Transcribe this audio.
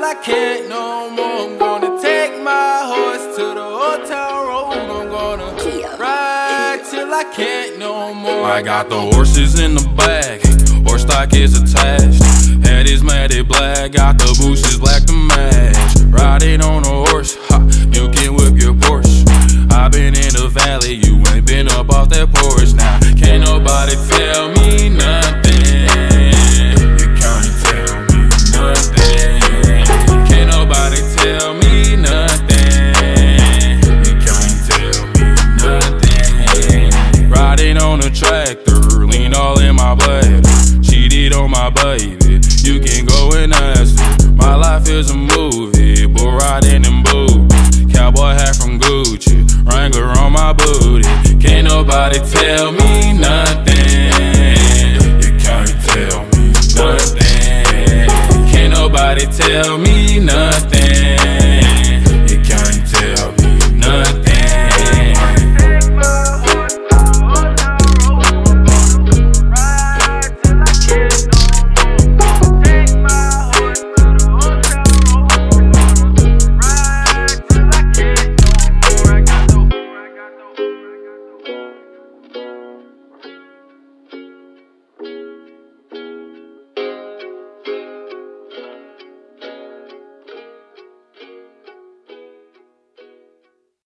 I can't no more. I'm gonna take my horse to the Old Town Road. I'm gonna ride till I can't no more. I got the horses in the bag, horse stock is attached. Head is matted black, got the bushes black to match. Riding on a horse, ha, you can whip your Porsche. I been in the valley, you ain't been up off that porch. Now, can't nobody tell me nothing. You can't tell me nothing. Can't nobody tell me nothing. You can't tell me nothing. Riding on a tractor, lean all in my blood. Cheated on my baby,